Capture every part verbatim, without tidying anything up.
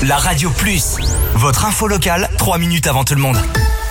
La Radio Plus, votre info locale, trois minutes avant tout le monde.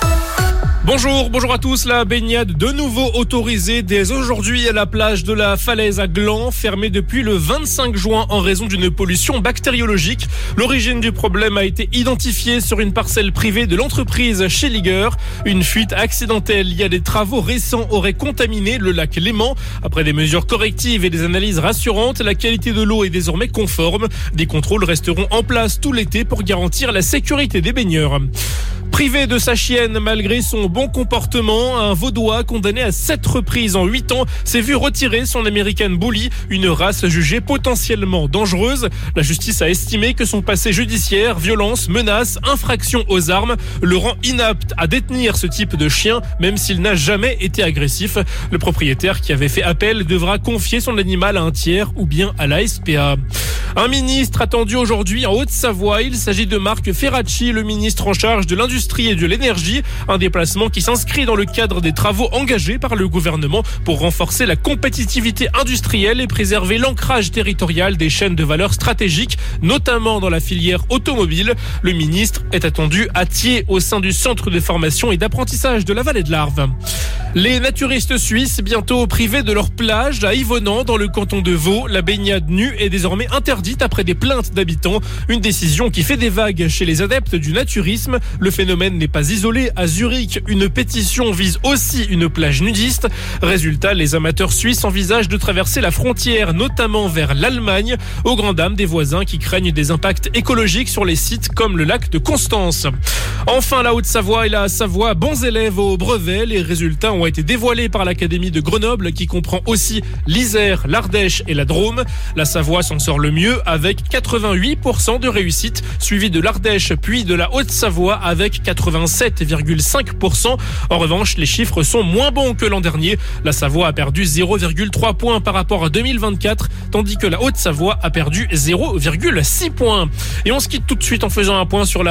Bonjour, bonjour à tous. La baignade de nouveau autorisée dès aujourd'hui à la plage de la Falaise à Gland, fermée depuis le vingt-cinq juin en raison d'une pollution bactériologique. L'origine du problème a été identifiée sur une parcelle privée de l'entreprise Schelliger. Une fuite accidentelle liée à des travaux récents aurait contaminé le lac Léman. Après des mesures correctives et des analyses rassurantes, la qualité de l'eau est désormais conforme. Des contrôles resteront en place tout l'été pour garantir la sécurité des baigneurs. Privé de sa chienne malgré son bon comportement, un Vaudois condamné à sept reprises en huit ans s'est vu retirer son American Bully, une race jugée potentiellement dangereuse. La justice a estimé que son passé judiciaire, violence, menaces, infraction aux armes le rend inapte à détenir ce type de chien, même s'il n'a jamais été agressif. Le propriétaire qui avait fait appel devra confier son animal à un tiers ou bien à la S P A. Un ministre attendu aujourd'hui en Haute-Savoie. Il s'agit de Marc Ferracci, le ministre en charge de l'Industrie et de l'Énergie. Un déplacement qui s'inscrit dans le cadre des travaux engagés par le gouvernement pour renforcer la compétitivité industrielle et préserver l'ancrage territorial des chaînes de valeur stratégiques, notamment dans la filière automobile. Le ministre est attendu à Thiers au sein du centre de formation et d'apprentissage de la vallée de l'Arve. Les naturistes suisses bientôt privés de leur plage à Yvonand dans le canton de Vaud. La baignade nue est désormais interdite après des plaintes d'habitants. Une décision qui fait des vagues chez les adeptes du naturisme. Le phénomène n'est pas isolé. À Zurich, une pétition vise aussi une plage nudiste. Résultat, les amateurs suisses envisagent de traverser la frontière, notamment vers l'Allemagne, aux grandes dames des voisins qui craignent des impacts écologiques sur les sites comme le lac de Constance. Enfin, la Haute-Savoie et la Savoie, bons élèves au brevet. Les résultats ont été dévoilés par l'Académie de Grenoble qui comprend aussi l'Isère, l'Ardèche et la Drôme. La Savoie s'en sort le mieux avec quatre-vingt-huit pour cent de réussite, suivi de l'Ardèche puis de la Haute-Savoie avec quatre-vingt-sept virgule cinq pour cent. En revanche, les chiffres sont moins bons que l'an dernier. La Savoie a perdu zéro virgule trois points par rapport à deux mille vingt-quatre, tandis que la Haute-Savoie a perdu zéro virgule six points. Et on se quitte tout de suite en faisant un point sur la